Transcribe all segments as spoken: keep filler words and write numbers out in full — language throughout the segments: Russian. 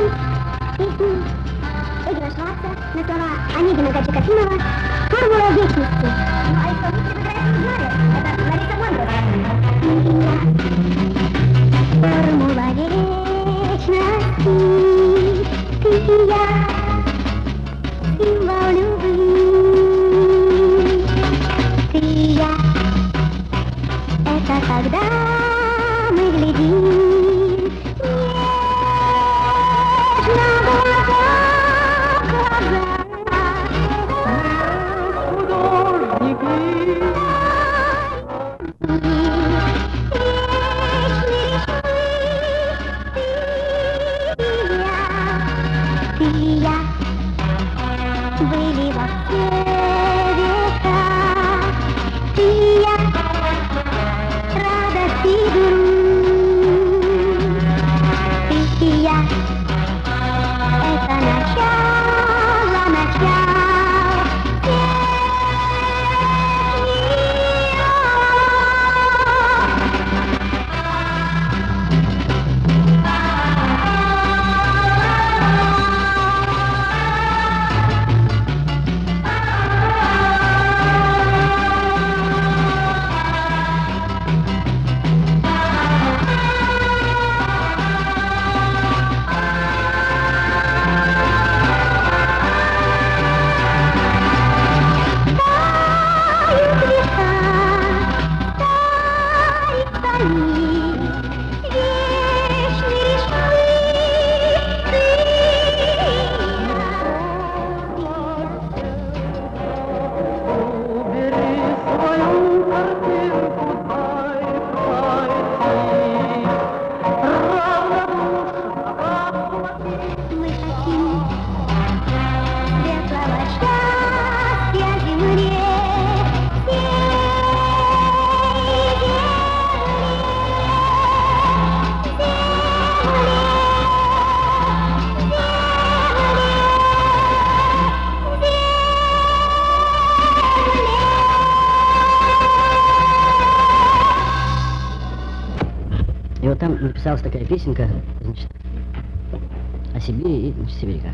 Песни Эгина Шварца на слова Онегина Гачи-Касимова «Формула вечности». Ну, а исполнитель играет в море. Это Лариса Бондарова. Формула вечности. Ты и я, символ любви. Ты и я, это когда мы глядим. Там написалась такая песенка, значит, о Сибири и, значит, сибиряках.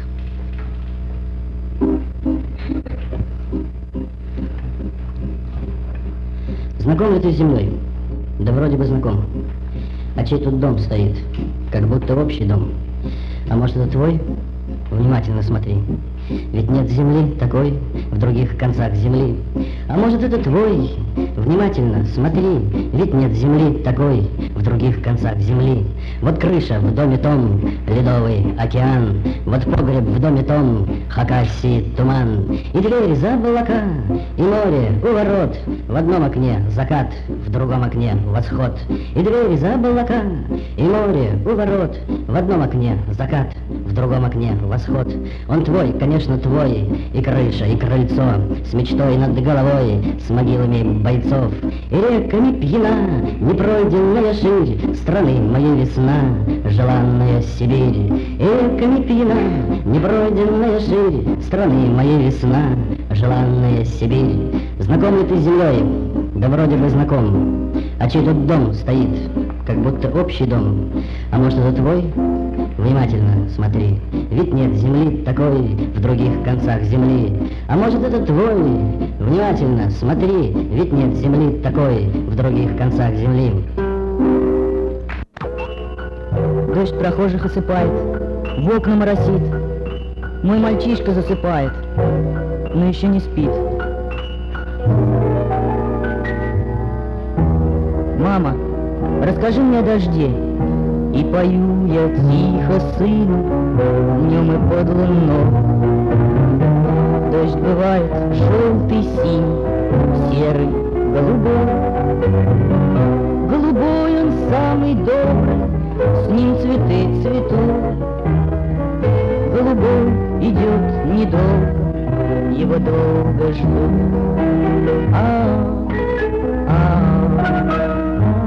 Знаком ли ты с землей? Да вроде бы знаком. А чей тут дом стоит? Как будто общий дом. А может, это твой? Внимательно смотри. Ведь нет земли такой в других концах земли. А может, это твой? Внимательно смотри. Ведь нет земли такой в других концах земли. Вот крыша в доме том, ледовый океан. Вот погреб в доме том, Хакасии туман. И дверь за облака, и море у ворот. В одном окне закат, в другом окне восход. И дверь за облака, и море у ворот. В одном окне закат, в другом окне восход. Он твой, конечно, твой, и крыша, и крыльцо, с мечтой над головой, с могилами бойцов. И реками пьяна, непройденная ширь страны моей весна, желанная Сибирь. И реками пьяна, непройденная ширь страны моей весна, желанная Сибирь. Знаком ли ты с землей? Да вроде бы знаком. А чей тут дом стоит? Как будто общий дом. А может, это твой? Внимательно смотри. Ведь нет земли такой в других концах земли. А может, это твой? Внимательно смотри. Ведь нет земли такой в других концах земли. Дождь прохожих осыпает, в окна моросит. Мой мальчишка засыпает, но еще не спит. Мама, расскажи мне о дожде. И пою я тихо сыну, днем и под луной. Дождь бывает желтый, синий, серый, голубой. Голубой он самый добрый, с ним цветы цветут. Голубой идет недолго, его долго ждут. А, а,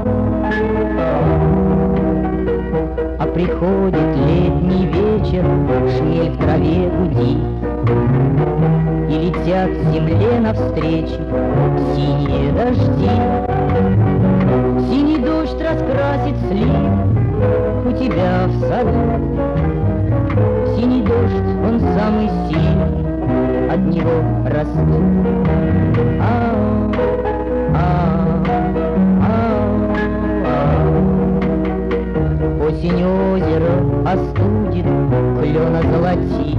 а приходит летний вечер, шмель в траве гудит, и летят земле навстречу синие дожди. Синий дождь раскрасит слив у тебя в саду. самый синий от него растут. А, а, а, а. Осень озеро остудит, клен озолотит.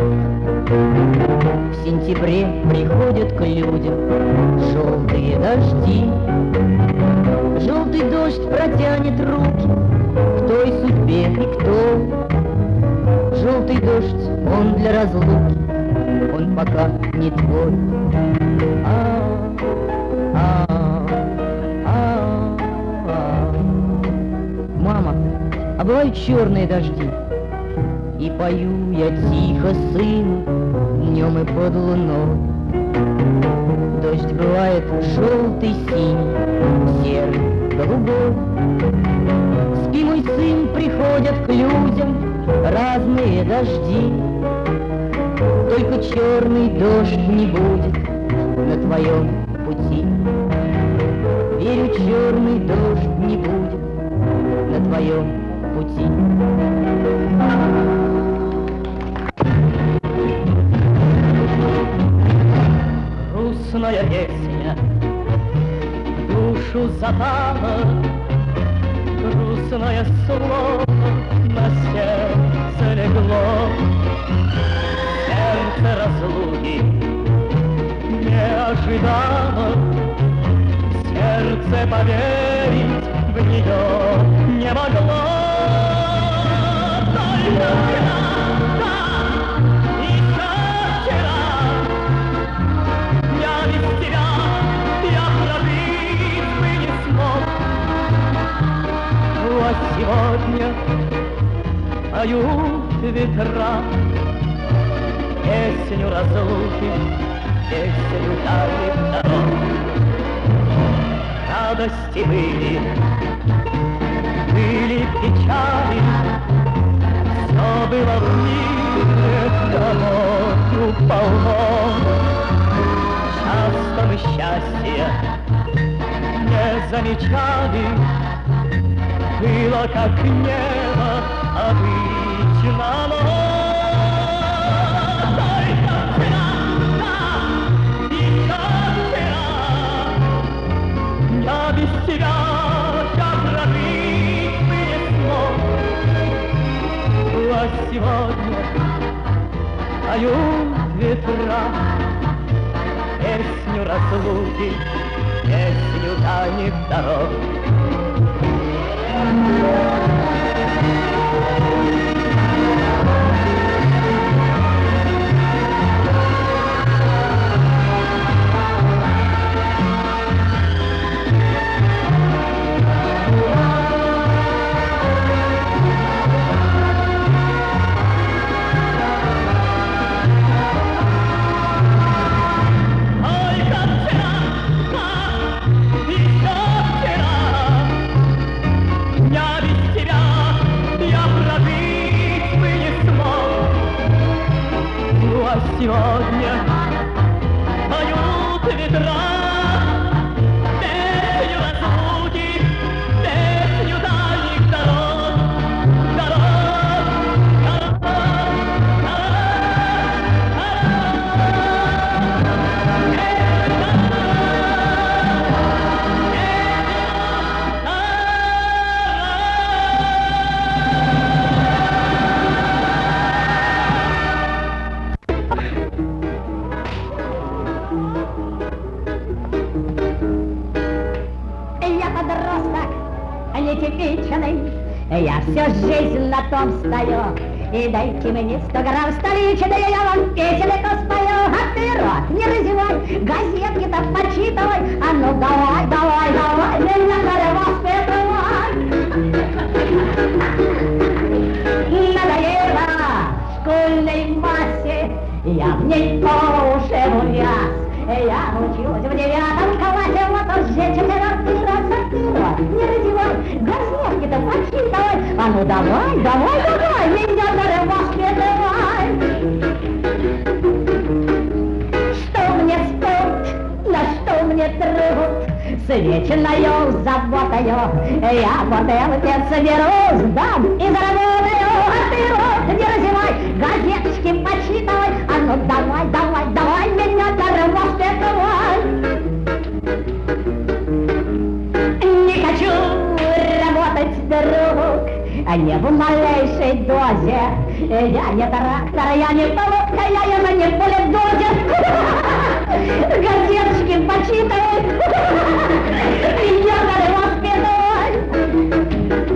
В сентябре приходят к людям желтые дожди. Желтый дождь протянет руки к той судьбе и кто. Желтый дождь, он для разлуки, он пока не твой. А, а, а, а. Мама, а бывают черные дожди, и пою я тихо сыну днем и под луной. Дождь бывает желтый, синий, серый, голубой. Спи, мой сын, приходят к людям разные дожди. Только черный дождь не будет на твоем пути. Верю, черный дождь не будет на твоем пути. Грустная песня душу запала, грустное слово на сердце легло. Сердце разлуки не ожидало, сердце поверить в нее не могло. Только вчера, да, еще вчера я без тебя, я прожить бы не смог. А сегодня поют ветра песню разлуки, песню дальних дорог. Радости были, были печали, все было в мире кому полно. Часто мы счастья не замечали, было как небо обычно, но только вчера, да, еще вчера я без тебя, я прожить бы не смог. А сегодня поют ветра песню разлуки, песню дальних дорог. Сегодня поют ветра песню разлуки, песню дальних дорог, дорог, дорог, нетипичный, я всю жизнь на том стою. И дайте мне сто грамм столичной, да я вам песенку спою. А ты рот не разевай, газетки-то почитывай. А ну давай, давай, давай, меня воспитывай. Надоело школьной массе, я в ней по уши увяз. Я учусь в девятом классе, вот уже четвертый раз, а ты рот не разевай, газетки-то почитывай. А ну давай, давай, давай, меня воспитывай. Что мне спорт, на что мне труд, с вечною заботою я бутылки соберусь, дам и заработаю. А ты рот не разевай, газеточки почитывай. А а не в малейшей дозе. Я не трактор, я не полотка, я ему не полидозе. Газеточки почитывай, ягоды воспитывай.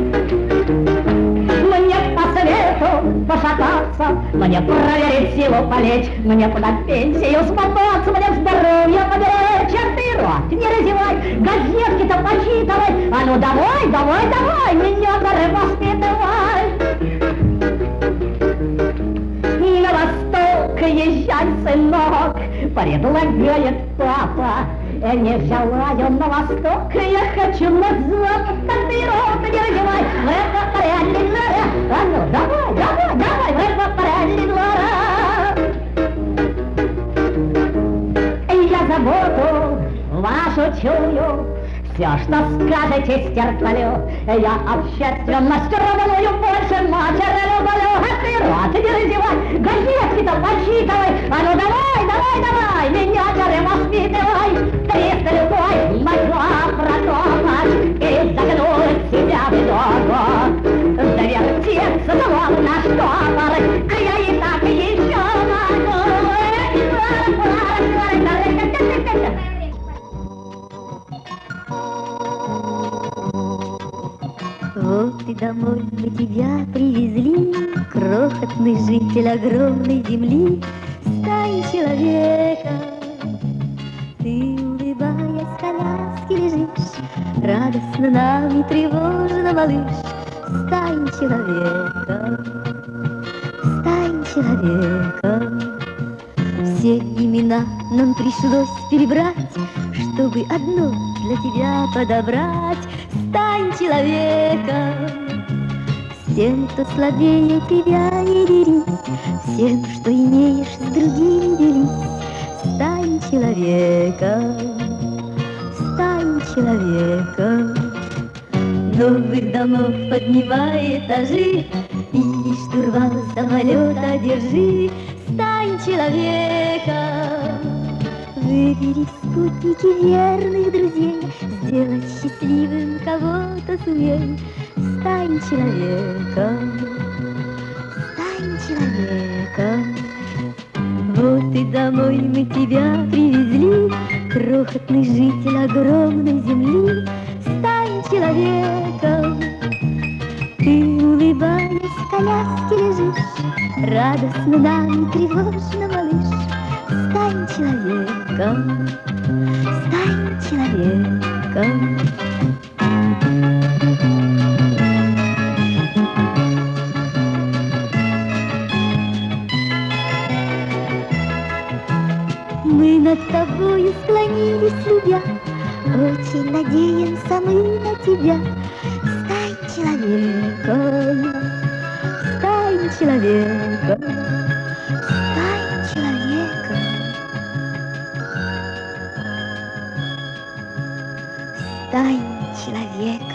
Мне по свету пошататься, мне проверить силу полечь, мне подать пенсию смотаться, мне здоровье поберечь. А ты рот не разевай, газетки-то почитывай. А ну давай, давай, давай, меня горы воспитывай. На восток езжай, сынок, предлагает папа. Не взяла я на восток, я хочу на запад. А ты рот не разевай, в это порядке нора. А ну давай, давай, давай, в это порядке нора. Я заботу вашу чую, все, что скажете, стерплю. Я общественность рваную больше матери люблю. А ты рот не разевай, газетки-то почитывай. А ну давай, давай, давай, меня горы воспитывай. Триста любой могла протопать и загнуть себя в дорогу. Завертеться завал на штопор, а я и так еще могу. Вот и домой мы тебя привезли, крохотный житель огромной земли. Стань человеком, ты, улыбаясь, в коляске лежишь, радостно нам и тревожно, малыш. Стань человеком, стань человеком. Все имена нам пришлось перебрать, чтобы одно для тебя подобрать. Стань человеком, всем, кто слабее тебя, не дерись, всем, что имеешь, с другими делись. Стань человеком, стань человеком. Новых домов поднимай этажи и штурвал самолета держи. Стань человеком, выбери спутники верных друзей, сделать счастливым кого-то сумей. Стань человеком, стань человеком. Вот и домой мы тебя привезли, крохотный житель огромной земли. Стань человеком, ты, улыбаясь, в коляске лежишь, радостно нам и тревожно, малыш. Стань человеком, стань человеком. Мы над тобою склонились, любя, очень надеемся мы на тебя. Стань человеком, стань человеком, стань человеком, стань человеком.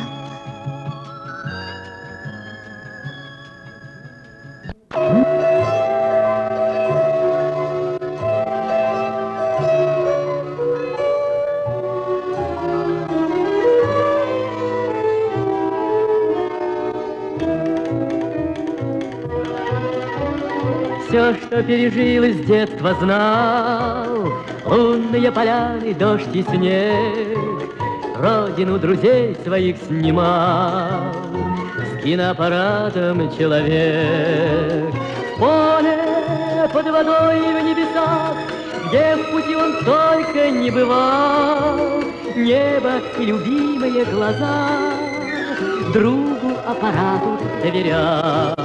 Все, что пережил из детства, знал, лунные поляны, дождь и снег, родину друзей своих снимал с киноаппаратом человек. В поле, под водой и в небесах, где в пути он только не бывал, небо и любимые глаза другу аппарату доверял.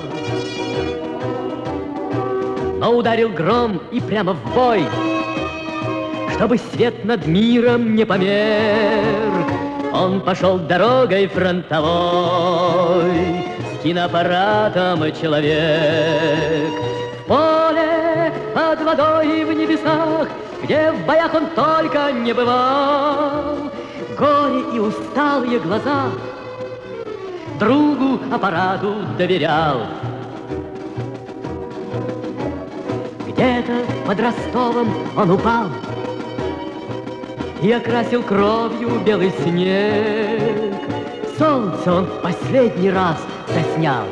Но ударил гром и прямо в бой, чтобы свет над миром не померк. Он пошел дорогой фронтовой с киноаппаратом человек. В поле, под водой и в небесах, где в боях он только не бывал, горе и усталые глаза другу аппарату доверял. Где-то под Ростовом он упал и окрасил кровью белый снег. Солнце кажется, он в последний раз заснял.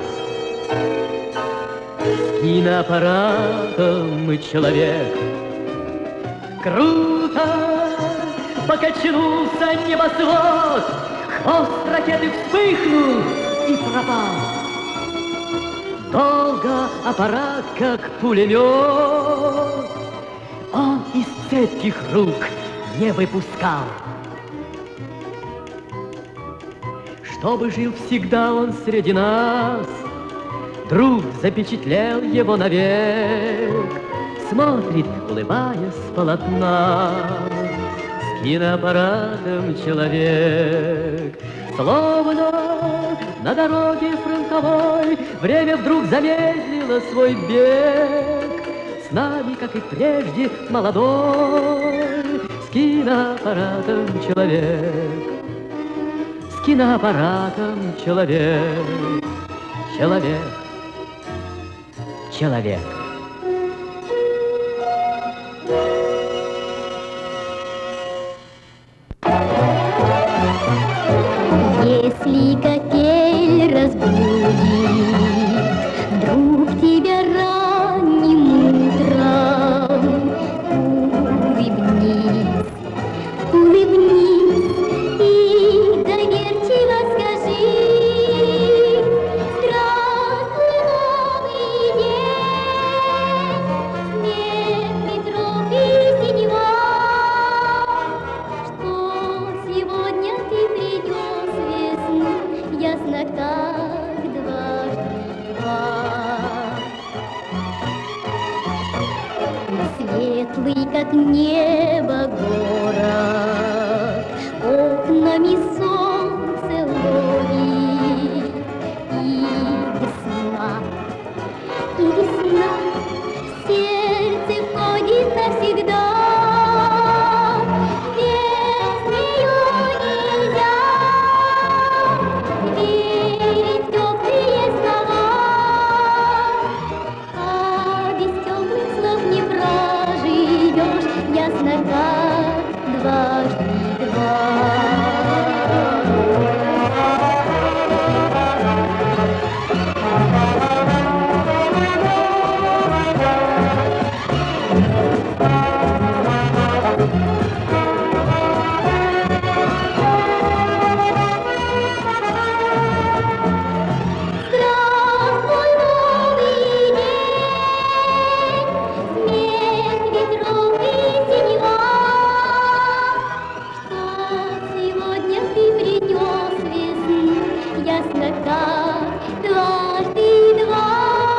С киноаппаратом человек круто покачнулся небосвод, хвост ракеты вспыхнул и пропал. Долго аппарат, как пулемет, он из цепких рук не выпускал. Чтобы жил всегда он среди нас, друг запечатлел его навек, смотрит, улыбаясь с полотна, с киноаппаратом человек. Словно на дороге фронтовой время вдруг замедлило свой бег. С нами, как и прежде, молодой, с киноаппаратом человек. С киноаппаратом человек. Человек. Человек. Если капель разбудит вдруг тебя ранним утром, улыбнись, улыбнись и доверчиво скажи: здравствуй, новый день, свет ветров и синева, что сегодня ты придешь весну, ясно как дважды два. Светлый, как небо, город, окнами солнце ловит, и весна, и весна в сердце входит навсегда. Без нее нельзя верить в теплые слова, а без теплых слов не проживешь, ясно как дважды два. Здравствуй, новый день, свет ветров и синева, что сегодня ты принес весну, ясно как дважды два.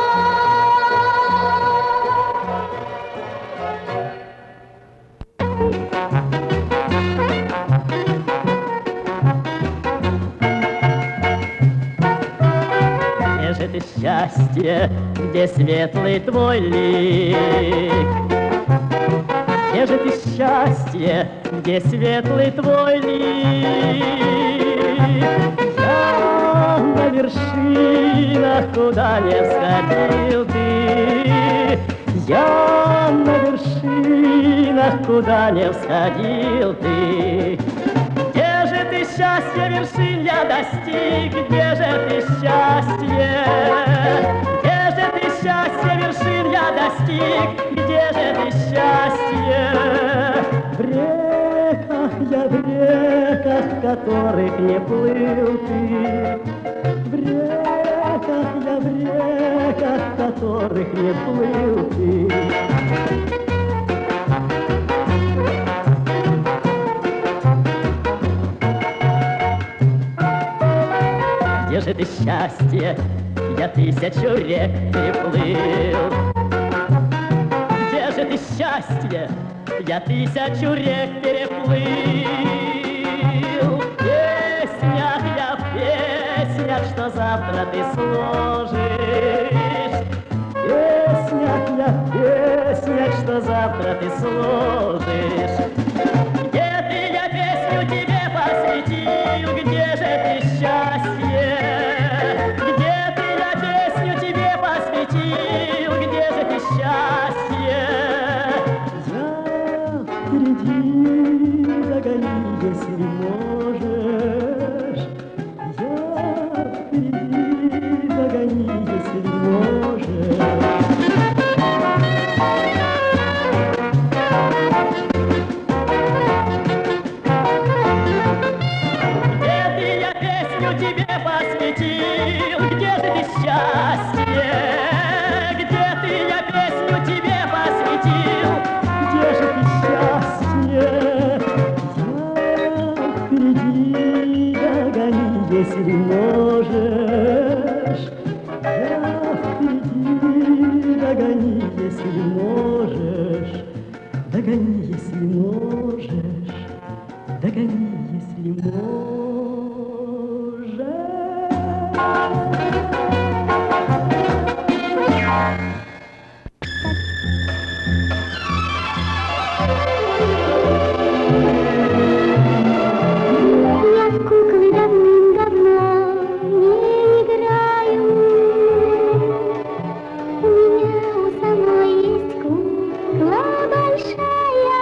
Где же ты, счастье, где светлый твой лик? Где же ты, счастье, где светлый твой лик? Я на вершинах, куда не всходил ты. Я на вершинах, куда не всходил ты. Где же ты, счастье, вершин я достиг? Где же ты, счастье? Где же ты, счастье, вершин я достиг? Где же ты, счастье? В реках я, в реках, в которых не плыл ты. В реках я, в реках, в которых не плыл ты. Где же ты, счастье? Я тысячу рек переплыл. Где же ты, счастье? Я тысячу рек переплыл. В песнях я, в песнях, что завтра ты сложишь. В песнях я, в песнях, что завтра ты сложишь. Где ты, я песню тебе посвятил? Где же ты, счастье? Где ты, я песню тебе посвятил? Где же ты, счастье? Я впереди догони, если можешь. Я песню тебе посвятил. Где же ты, счастье? Где ты, я песню тебе посвятил? Где же ты, счастье? Я впереди, догони, если можешь. Я впереди, догони, если можешь. Догони, если можешь. Догони, если можешь. Я в куклы давным-давно не играю. У меня у самой есть кукла большая.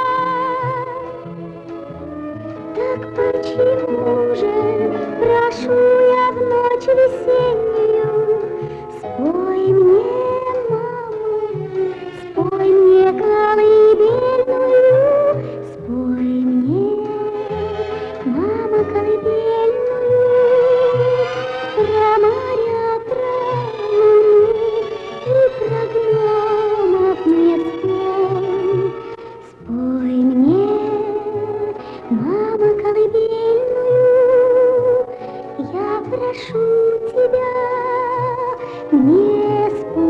Так почему же прошу я в ночь весеннюю? Спой мне, мама, спой мне колыбельную. Спой мне, мама, колыбельную. Про моря, про луну и про гномов мне спой. Спой мне, мама, колыбельную. Я прошу тебя, мне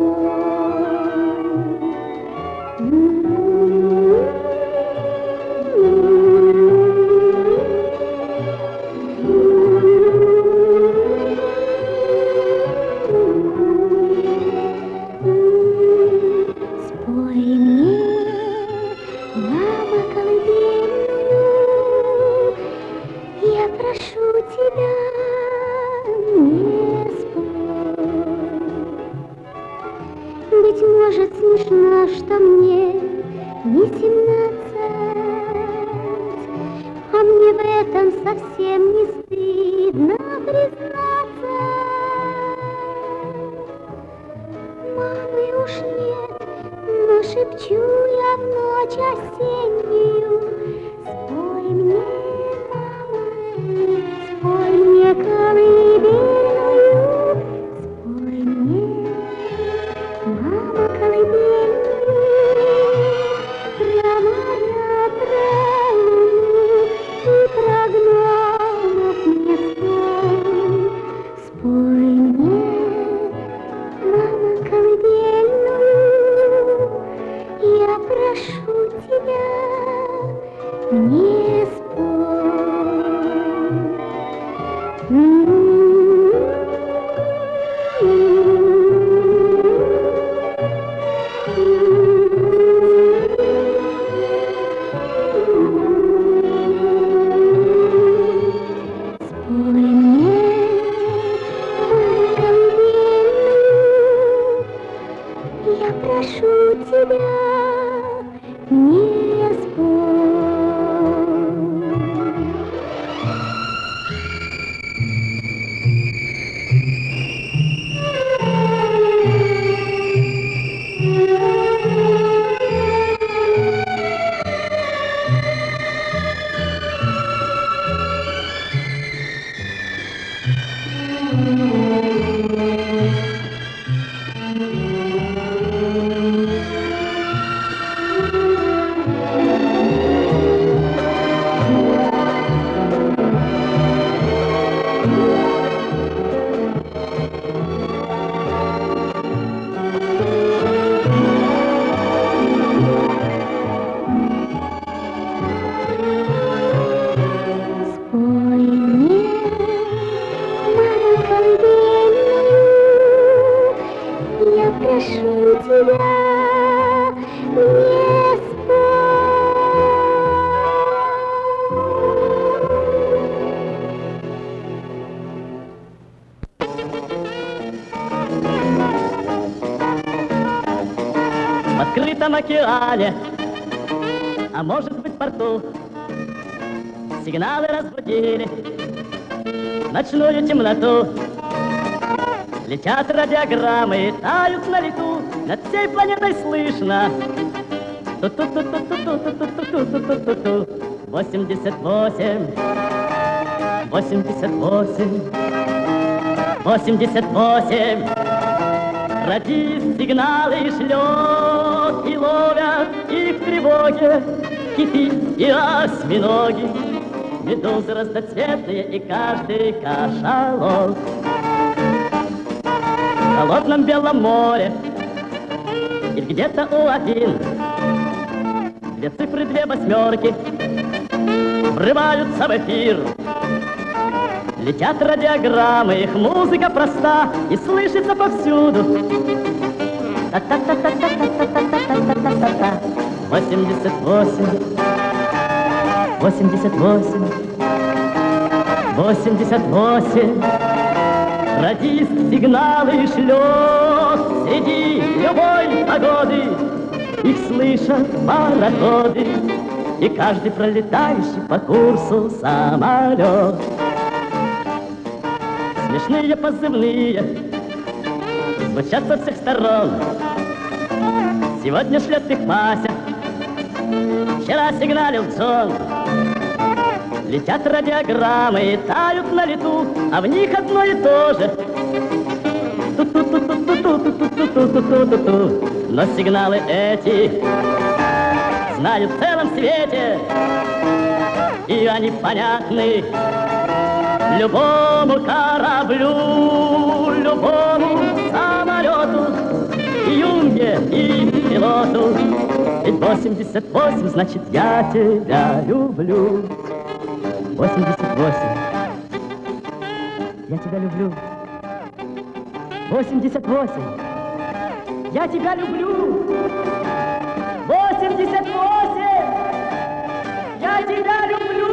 спой мне, мама, колыбельную. Я прошу тебя, не спой. Быть может, смешно, что мне не семнадцать, а мне в этом совсем не стыдно признаться. Мамы уж нет, но шепчу я в ночь осеннюю. Спой мне, мама, спой мне колыбельную. Спой мне, мама, колыбельную. Про моря, про луну и про гномов мне спой. Спой мне, мама, колыбельную. Я прошу тебя, не спой мне, колыбельную. Я прошу тебя, не спой. Спой мне, мама, колыбельную. Я прошу тебя, не В открытом океане, а может быть в порту, сигналы разбудили ночную темноту. Летят радиограммы, тают на лету, над всей планетой слышно. Ту-ту-ту-ту-ту-ту-ту-ту-ту-ту-ту-ту-ту. восемьдесят восемь, восемьдесят восемь, восемьдесят восемь. Радист сигналы шлет, и ловят их в тревоге киты и осьминоги, медузы разноцветные и каждый кашалот. В холодном Белом море и где-то у Афин две цифры, две восьмерки врываются в эфир. Летят радиограммы, их музыка проста и слышится повсюду. Та-та-та-та-та-та-та-та-та-та-та-та. Восемьдесят восемь, восемьдесят восемь, восемьдесят восемь. Радист сигналы шлет среди любой погоды. Их слышат пароходы и каждый пролетающий по курсу самолет. Смешные позывные звучат со всех сторон. Сегодня шлет их Мася, вчера сигналил Джон. Летят радиограммы и тают на лету, а в них одно и то же. Ту-ту-ту-ту-ту-ту-ту-ту-ту-ту-ту. Но сигналы эти знают в целом свете, и они понятны любому кораблю, любому самолету, и юнге, и пилоту. Ведь восемьдесят восемь, значит, я тебя люблю. восемьдесят восемь, я тебя люблю. восемьдесят восемь, я тебя люблю. восемьдесят восемь, я тебя люблю.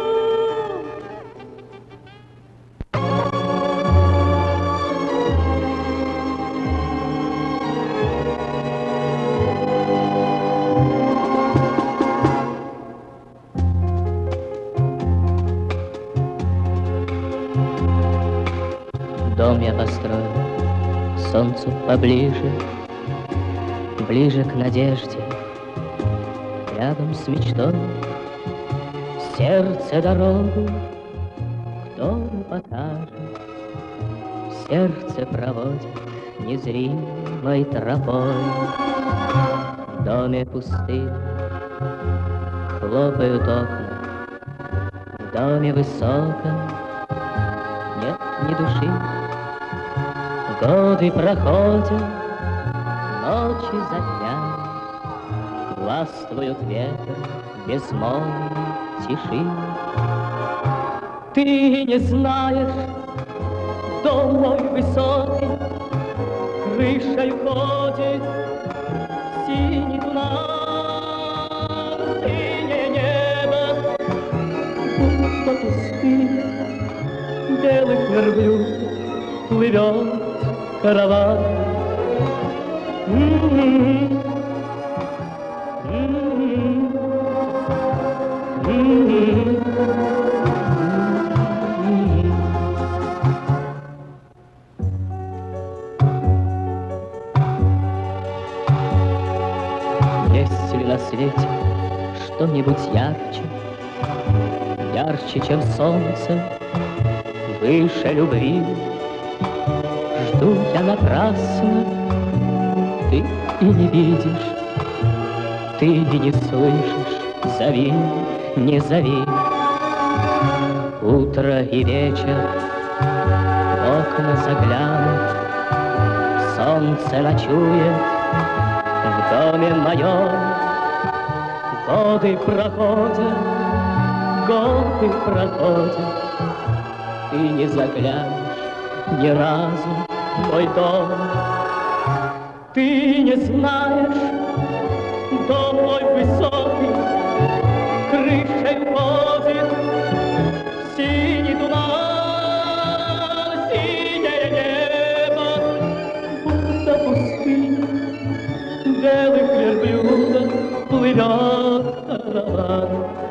Дом я построю к солнцу поближе, ближе к надежде, рядом с мечтой. В сердце дорогу кто покажет, в сердце проводит незримой тропой. В доме пустынь хлопают окна, в доме высоком нет ни души. Годы проходят, ночи за днями, властвуют ветер безмолвной тиши. Ты не знаешь, дом мой высокий крышею ходит синий туман. Синее небо, будто пустыня, белых верблюдов плывет караван. Mm-hmm. Mm-hmm. Mm-hmm. Есть ли на свете что-нибудь ярче, ярче, чем солнце, выше любви? Жду я напрасно, ты и не видишь, ты и не слышишь, зови, не зови. Утро и вечер в окна заглянут, солнце ночует в доме моем. Годы проходят, годы проходят, ты не заглянешь ни разу в мой дом. Ты не знаешь, дом мой высокий крышей ходит синий туман. Синее небо, будто пустыня, белых верблюдов плывет караван.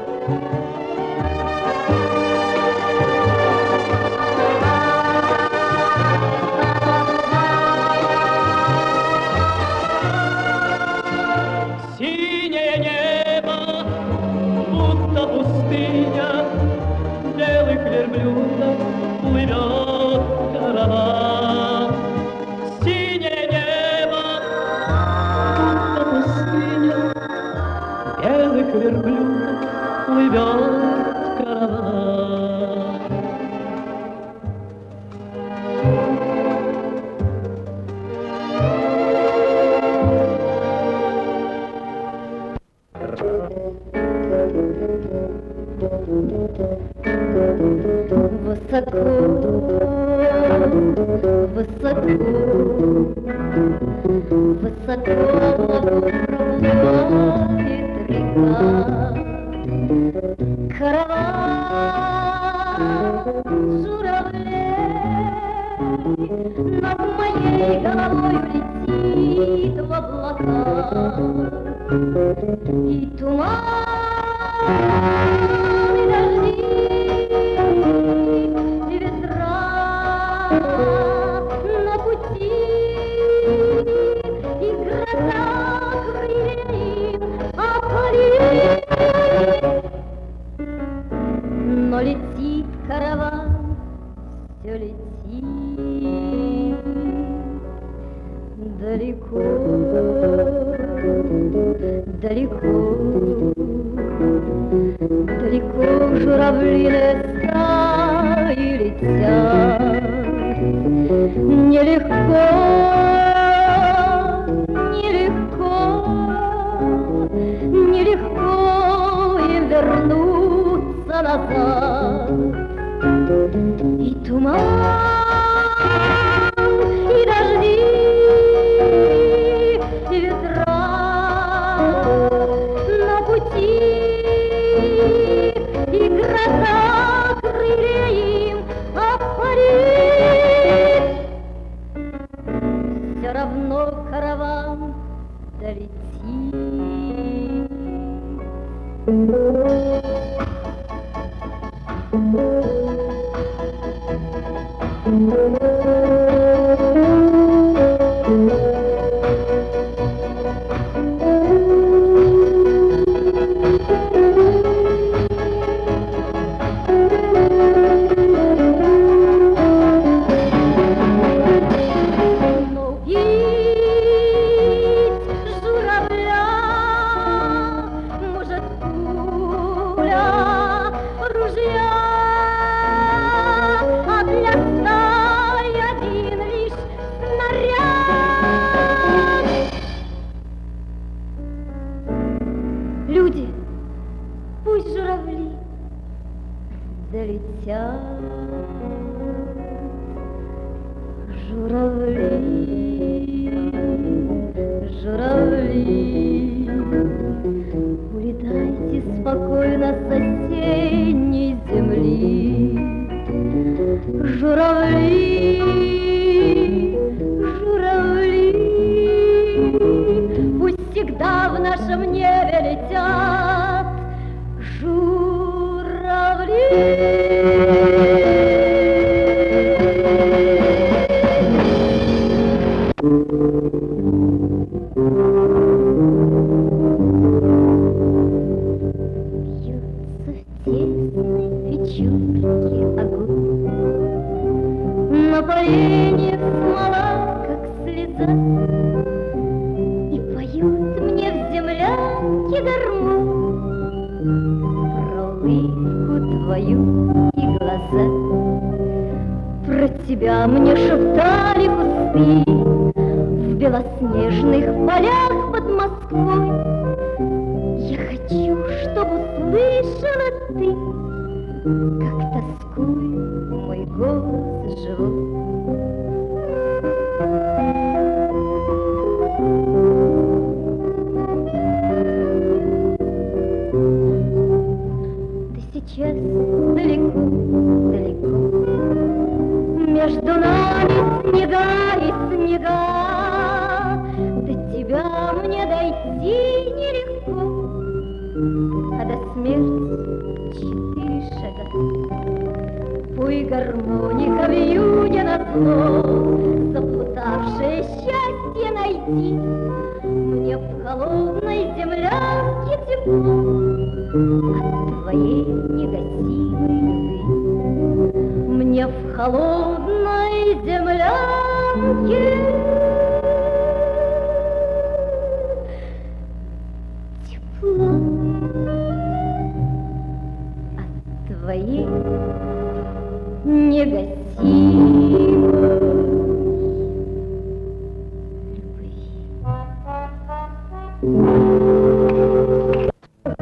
Синее небо, будто пустыня, белых верблюдов живет караван. Высоко, высоко, высоко проплывает река. Караван журавлей над моей головой летит в облака. И туман, и дожди, и ветра на пути, и гроза крыльев опалит. Но летит караван, все летит далеко, далеко, далеко журавлиные стаи летят. Нелегко, нелегко, нелегко им вернуться назад. И туман, и дожди, и ветра на пути, и гроза крылья им опалит. Все равно караван долетит. Люди, пусть журавли долетят, журавли, журавли, улетайте спокойно с осенней земли. Журавли, журавли, пусть всегда в нашем небе летят журавли. Бьется в тесной печурке огонь, на поленьях смола, как слеза, и поют мне в землянке гармонь про улыбку твою и глаза. Про тебя мне шептали кусты в белоснежных полях под Москвой. Я хочу, чтобы услышала ты, как тоскует мой голос живой. Ты сейчас далеко, далеко, между нами снега и снега. До тебя мне дойти нелегко, а до смерти четыре шага. Пой гармоника вьюне на зло, заплутавшее счастье найти. Мне в холодной землянке тепло от твоей негасимой любви. Мне в холодной землянке тепло твоей негасимой любви.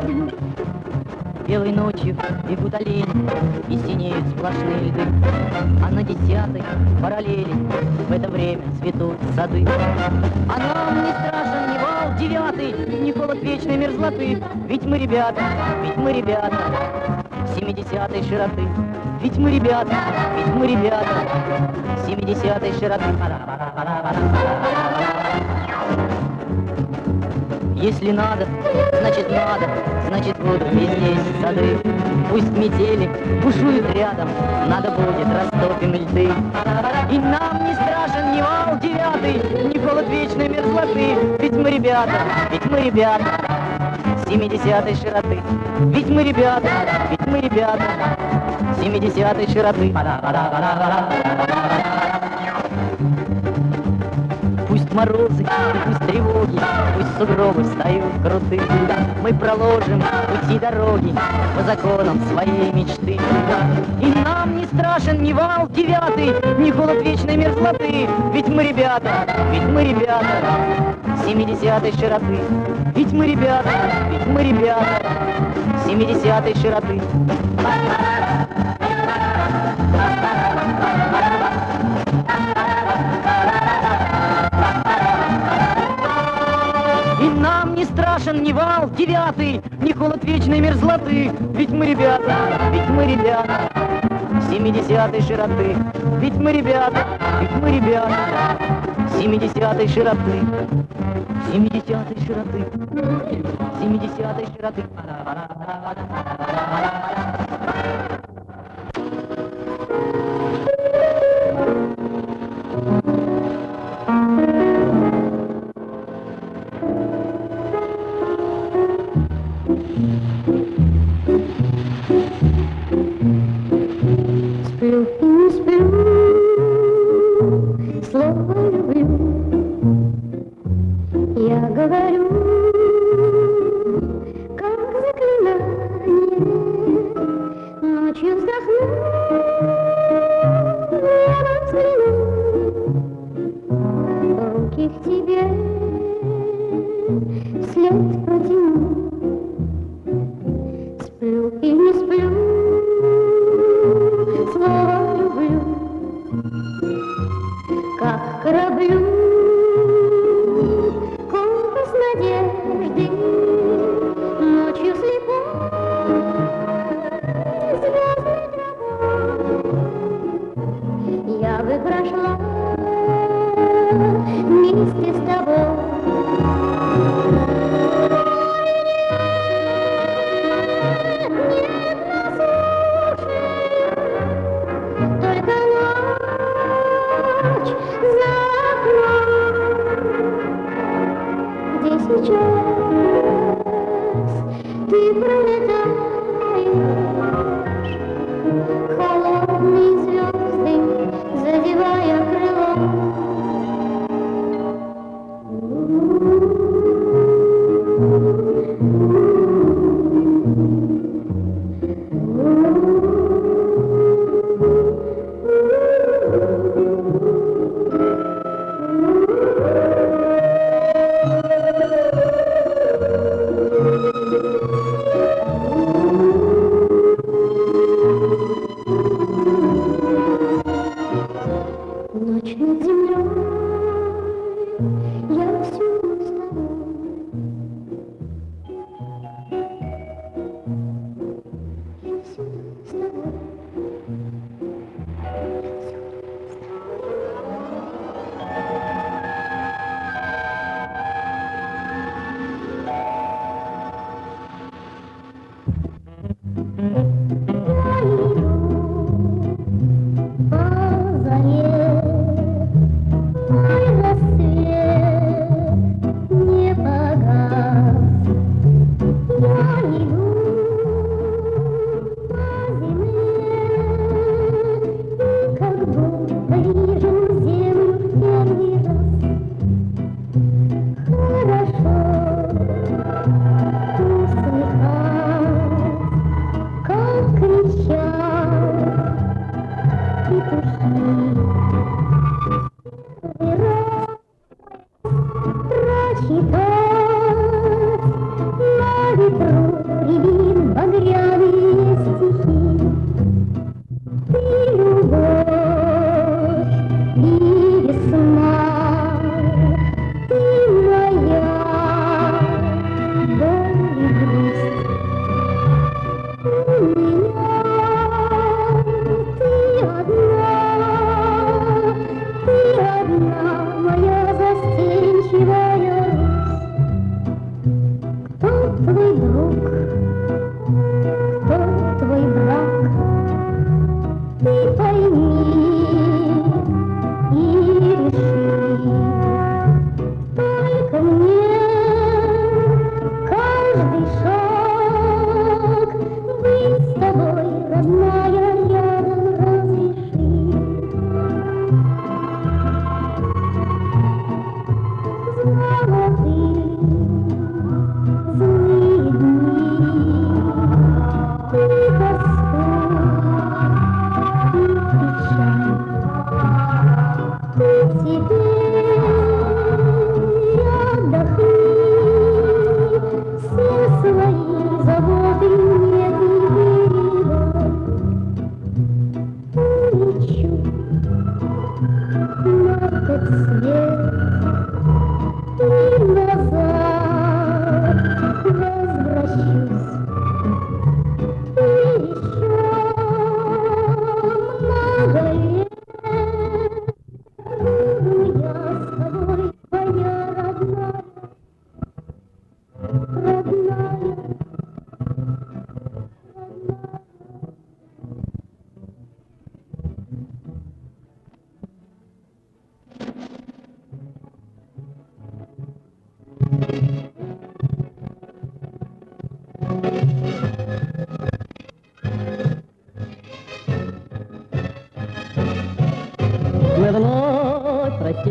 Белой ночью бегут олени, и синеют сплошные льды, а на десятой параллели в это время цветут сады. А нам не страшен ни вал девятый, ни холод вечной мерзлоты, ведь мы ребята, ведь мы ребята семидесятой широты. Ведь мы ребята, ведь мы ребята семидесятой широты. Если надо, значит надо, значит будут везде сады. Пусть метели бушуют рядом, надо будет растопим льды. И нам не страшен ни вал девятый, ни холод вечной мерзлоты. Ведь мы ребята, ведь мы ребята семидесятой широты. Ведь мы ребята, ведь мы ребята семидесятой широты. Пусть морозы, пусть тревоги, пусть сугробы встают крутые, мы проложим пути дороги по законам своей мечты. И нам не страшен ни вал девятый, ни холод вечной мерзлоты. Ведь мы ребята, ведь мы ребята семидесятой широты. Ведь мы ребята, ведь мы ребята семидесятой широты. И нам не страшен ни вал девятый, ни холод вечной мерзлоты. Ведь мы ребята, ведь мы ребята семидесятой широты. Ведь мы ребята, ведь мы ребята семидесятой широты. Семидесятой широты. Семидесятой широты. Сплю и не сплю, слово люблю. Я говорю, как заклинание, ночью вздохну, я взгляну, руки к тебе вслед протяну. Сплю и не сплю, слово люблю, как кораблю компас надежды, ночью слепой звездной тропой я бы прошла вместе с тобой. Сейчас ты пролетаешь, холодные звезды задевая крылом. Ночь над землей, я всюду с тобой. Я всюду с тобой. По заре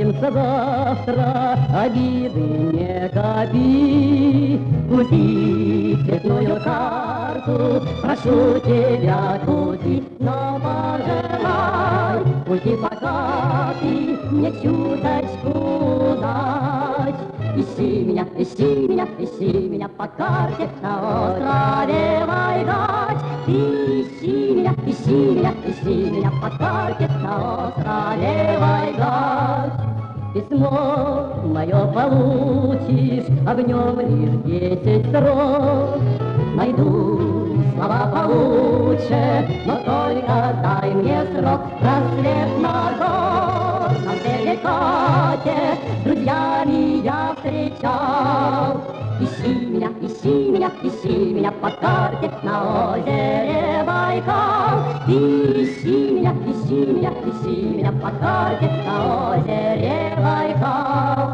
Жениться завтра, обиды не копи. Купи цветную карту, прошу тебя, купи, но пожелай, купи пока ты мне чуточку дать. Ищи меня, ищи меня, ищи меня по карте на острове Вайгач. Ты ищи меня, ищи меня, ищи меня по карте на острове Вайгач. Письмо мое получишь, а в нем лишь десять строк. Найду слова получше, но только дай мне срок. Рассвет на горном перекате с друзьями я встречал. Ищи меня, ищи меня, ищи меня по карте на озере Байкал. Ищи меня, ищи меня, ищи меня по карте на озере Байкал.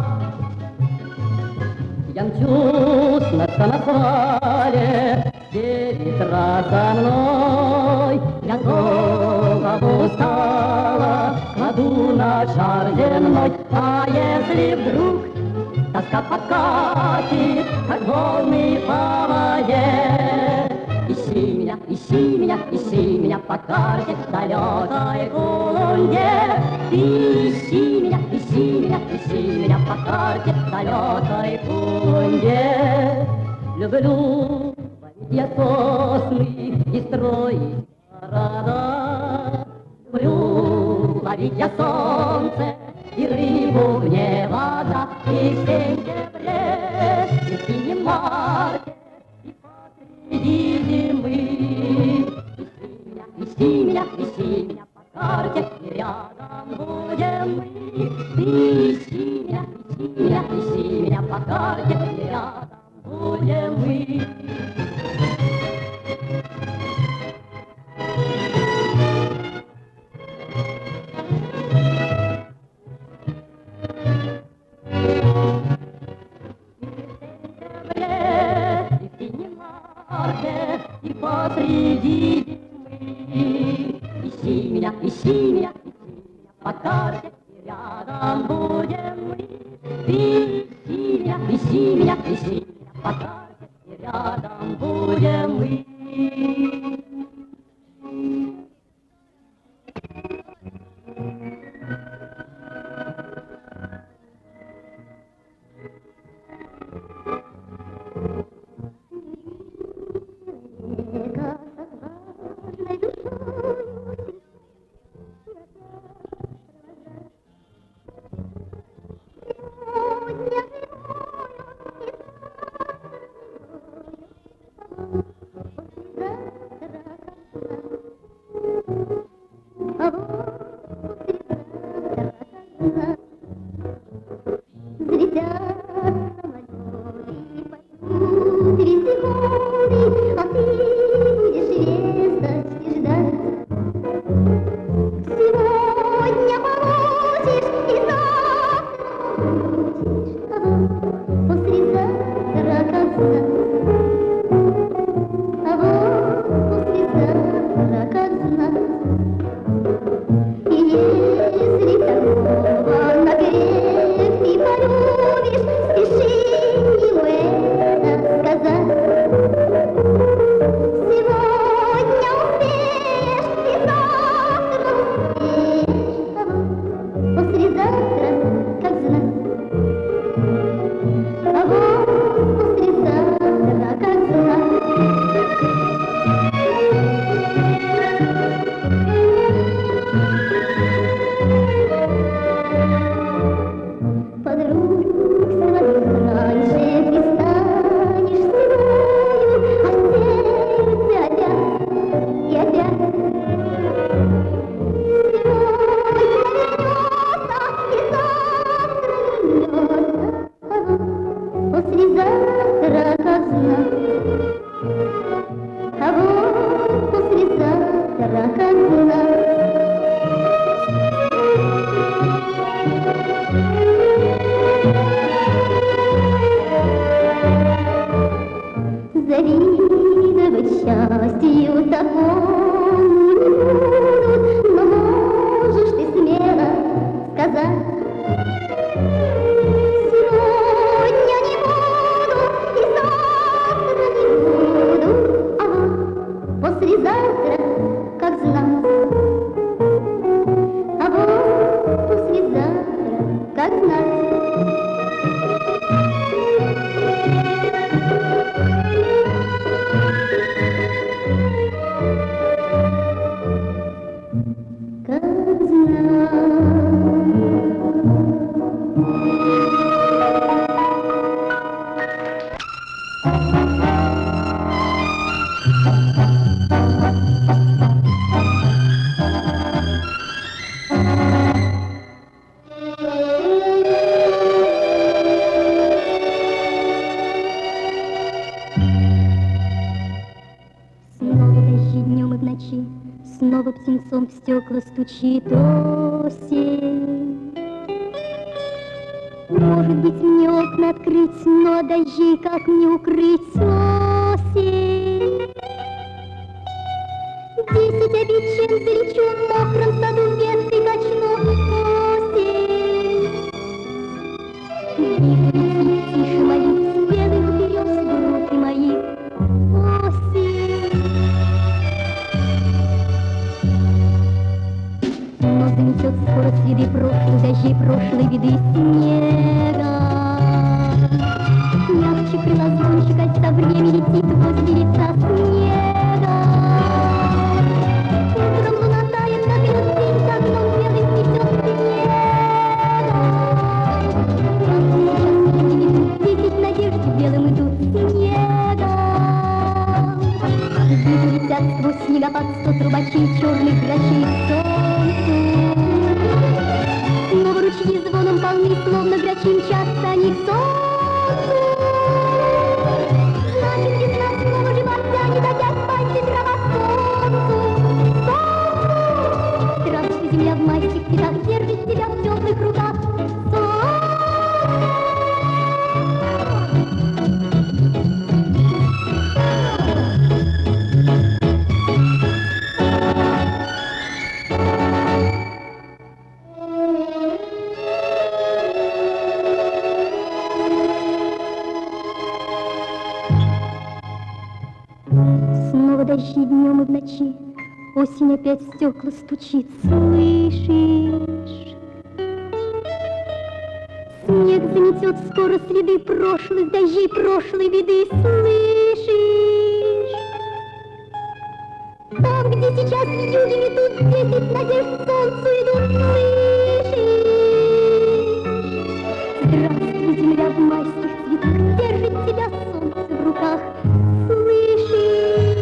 Я мчусь на самосвале, все ветра со мной. Я голову устала, кладу на шар земной. А если вдруг тоска подкатит, как волны по воде, ищи меня, ищи меня, ищи меня по карте далекой Колунде. Ищи меня, ищи меня, ищи меня по карте далекой Колунде. Люблю валить я сосны и строить города. Люблю ловить я солнце и рыбу вне вода. И в сентябре, и в синем марте, и посреди зимы. Ищи меня, ищи меня по карте, и рядом будем мы. Ищи меня, ищи меня, ищи меня по карте, и рядом будем мы. И посреди зимы. Ищи меня, ищи меня, ищи меня по карте, и рядом будем мы. Ищи меня, ищи меня, ищи меня по карте, и рядом будем мы. Завидовать счастью такому не будут, но можешь ты смело сказать. в стекла стучит осень. Может быть, мне окна открыть, но от дождей как мне укрыть осень? Десять обид, чем залечу, в мокром саду веткой качну осень. Двигайтесь тише мои, с белых берез руки мои, осень. Но заметет скоро следы прошлых дождей, прошлой беды снега. Мягче крыла звончика, со время летит возле лица снега. Утром луна тает, как лед день, за окном белый снесет снега. Десять надежд белым идут снега. Вижу летят сквозь снегопад сто трубачей, черных грачей к солнцу. Снова ручьи звоном полны, словно грачи мчатся они к солнцу. Значит, весна снова жива, тянет опять пальцы дрова к солнцу. Солнцу! Здравствуй, земля в майских цветах, держит тебя в теплых руках. Дожди днем и в ночи, осень опять в стекла стучит, слышишь? Снег заметет скоро следы прошлых дождей, прошлой беды, слышишь? Там, где сейчас вьюги метут, десять надежд к солнцу идут, слышишь? Здравствуй, земля в майских цветах, держит тебя солнце в руках, слышишь?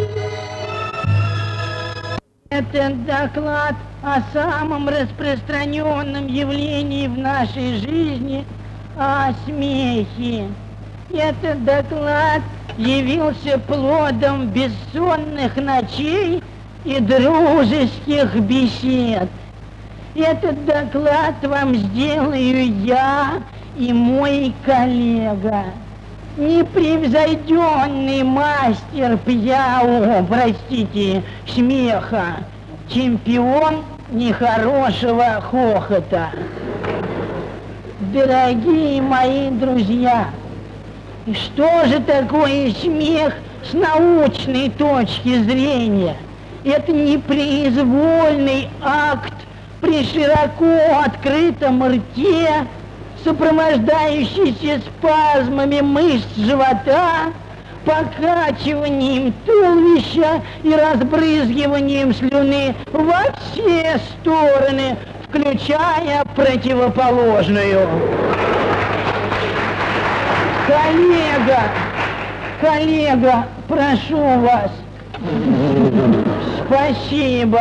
Это доклад о самом распространенном явлении в нашей жизни, о смехе. Этот доклад явился плодом бессонных ночей и дружеских бесед. Этот доклад вам сделаю я и мой коллега, непревзойденный мастер пьяу, простите, смеха, чемпион нехорошего хохота. Дорогие мои друзья, что же такое смех с научной точки зрения? Это непроизвольный акт при широко открытом рте, сопровождающийся спазмами мышц живота, покачиванием туловища и разбрызгиванием слюны во все стороны, включая противоположную. Коллега, коллега, прошу вас. Спасибо.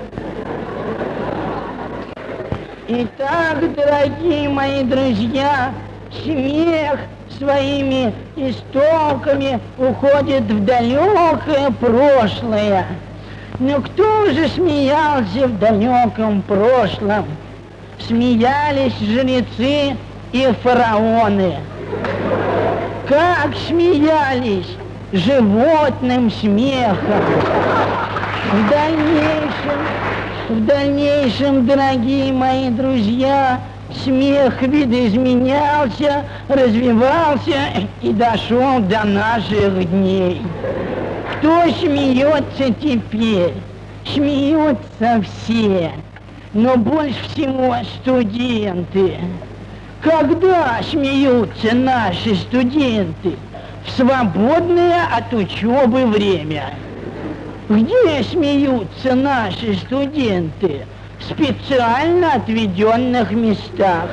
Итак, дорогие мои друзья, смех своими истоками уходит в далекое прошлое. Но кто же смеялся в далеком прошлом? Смеялись жрецы и фараоны. Как смеялись животным смехом. В дальнейшем, в дальнейшем, дорогие мои друзья, смех видоизменялся, развивался и дошел до наших дней. Кто смеется теперь? Смеются все, но больше всего студенты. Когда смеются наши студенты? В свободное от учебы время. Где смеются наши студенты? В специально отведенных местах.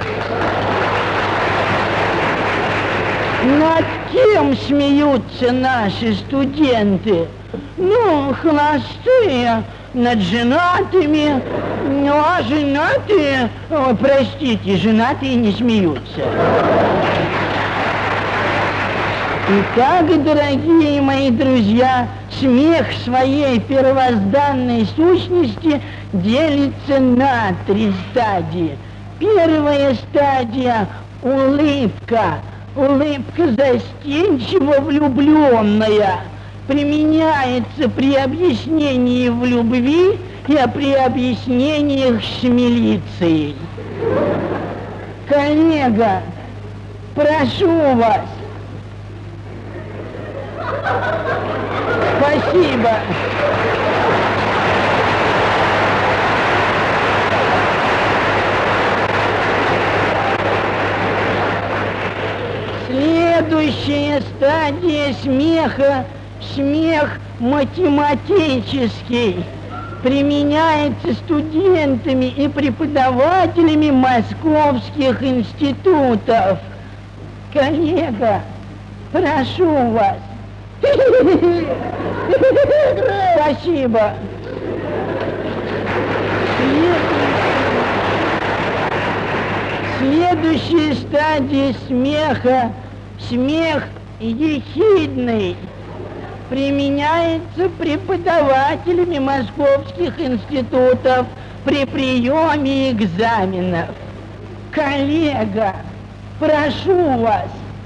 Над кем смеются наши студенты? Ну, холостые, над женатыми. Ну, а женатые, о, простите, женатые не смеются. Итак, дорогие мои друзья, Смех своей первозданной сущности делится на три стадии. Первая стадия – улыбка. Улыбка застенчиво влюбленная. Применяется при объяснении в любви и при объяснениях с милицией. Коллега, прошу вас. Спасибо. Следующая стадия смеха – смех математический. Применяется студентами и преподавателями московских институтов. Коллега, прошу вас. Спасибо. Следующая стадия смеха – смех ехидный. Применяется преподавателями московских институтов при приеме экзаменов. Коллега, прошу вас.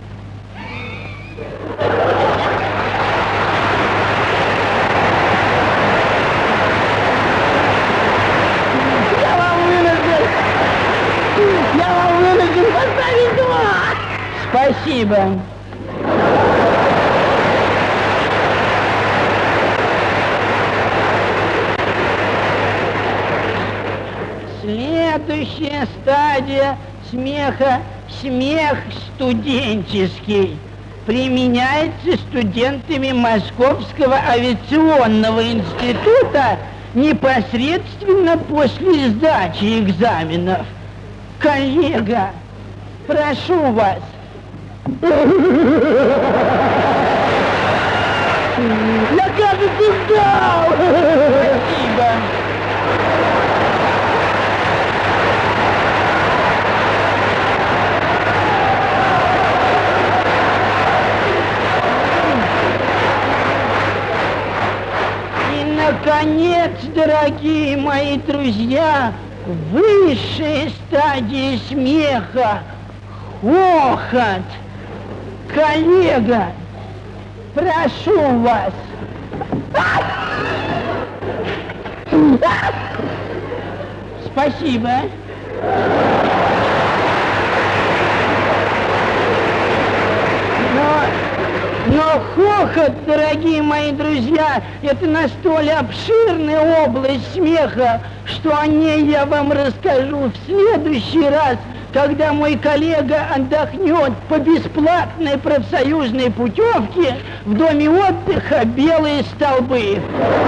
Я вам вынужден, я вам вынужден поставить два. Спасибо. Следующая стадия смеха – смех студенческий. Применяется студентами Московского авиационного института непосредственно после сдачи экзаменов. Коллега, прошу вас. Я, кажется, сдал. Спасибо. Наконец, дорогие мои друзья, высшая стадия смеха – хохот. Коллега, прошу вас. Спасибо. Но хохот, дорогие мои друзья, это настолько обширная область смеха, что о ней я вам расскажу в следующий раз, когда мой коллега отдохнет по бесплатной профсоюзной путевке в доме отдыха «Белые столбы».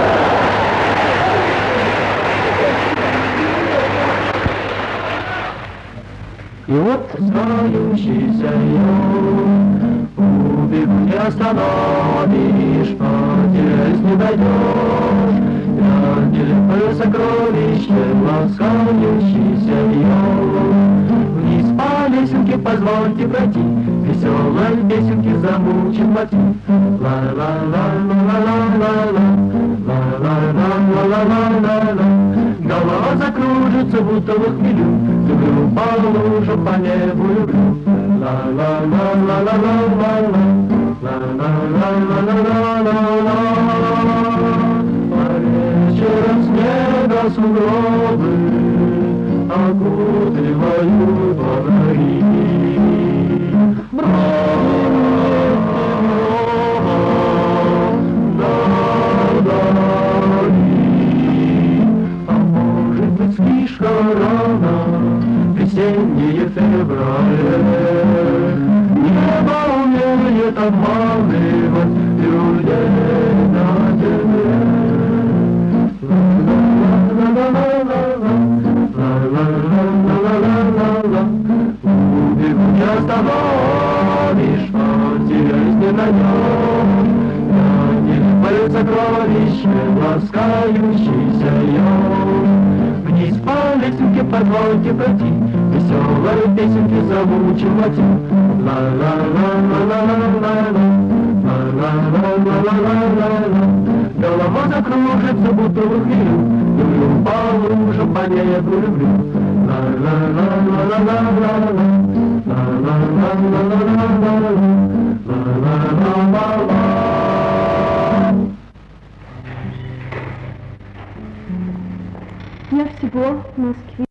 И вот сдающийся убегу не остановишь, потерясь не дойдешь. Я нелепое сокровище, ласкающийся вниз по лесенке позвольте пройти, веселой песенки замучит мотив. Ла-ла-ла-ла-ла-ла-ла-ла-ла-ла-ла-ла-ла-ла-ла. Голова закружится, будто в хмелю, люблю по лужам, по небу люблю. Ла-ла-ла-ла-ла-ла-ла-ла, ла-ла-ла-ла-ла-ла-ла-ла. А вечером снега сугробы окутывают фонари. Слишком рано, весеннее феврале, небо умеет обманывать людей на земле. Ла-ла-ла-ла-ла-ла-ла-ла-ла-ла. Убегу не остановишь, потерясь не найдешь. Я нелепое сокровище, ласкающийся еж. Вниз по лесенке позвольте пройти, веселой песенки замучил мотив. Ла-ла-ла-ла-ла-ла-ла-ла, ла-ла-ла-ла-ла-ла-ла-ла. голова закружится, будто в хмелю. Люблю по лужам, по небу люблю. Я всего в Москве